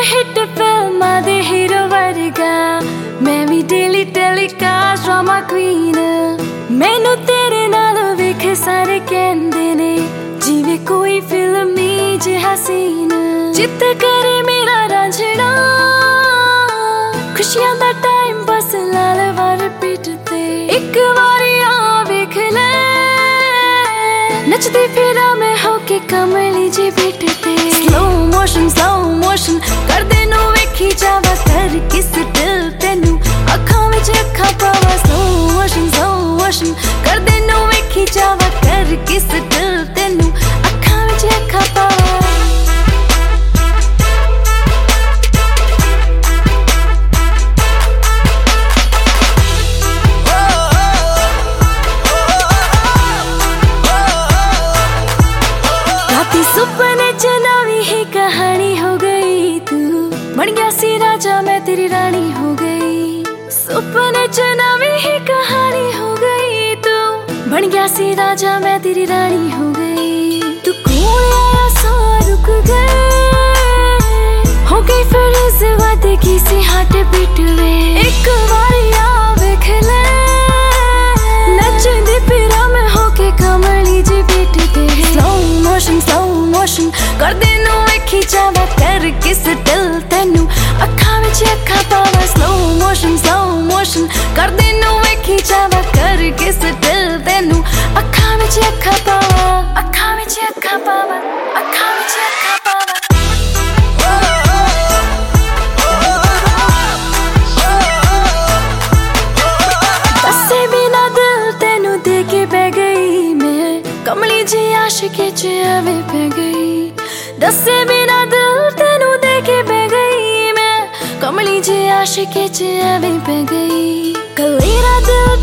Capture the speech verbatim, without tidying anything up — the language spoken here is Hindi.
हिट फिल्म दे हीरो वर्गा मैं भी डेली टेलीकास्ट ड्रामा क्वीन मैनू तेरे नाल वेख सारे कहंदे ने जिवें कोई फिल्मी जिहा सीन चित करे मेरा रांझना खुशियां दा टाइम बस लाल वार पिट ते एक वारी आ वेख ले नचदी फिरा मैं होके कमली जी बिट ते स्लो मोशन स्लो मोशन कर दे नू वेखी जावा कर किस दिल तेनू अखां विच अखां पावा स्लो मोशन स्लो मोशन कर दे नू वेखी जावा कर किस दिल तेनू अखां विच अखां पावा सुपने च नवी ही कहानी हो गई तू बन गया सी राजा मैं तेरी रानी हो गई सुपने च नवी ही कहानी हो गई तू बन गया सी राजा मैं तेरी रानी हो गई तू कौन आया सो रुक गए हो गई फिर इस वादे की सी हार्ट बीट वे एक बारी आ वेख ले नचदी फिरा मैं होके कमली जी बीट ते स्लो मोशन स्लो मोशन कर दे नू वेखी जावा कर किस दिल तेनू अखां विच अखां पावा स्लो मोशन स्लो मोशन कर दे नू वेखी जावा कर किस दिल तेनू अखां विच अखां पावा अखां विच अखां पावा अखां विच अखां पावा दसे बिना दिल तेनू दे के बह गई मैं कमली जी आशिकी च एवें पै गई दसे बिना दिल तेनू दे के बह गई मैं कमली जी आशिकी च एवें पै गई कलेरा दिल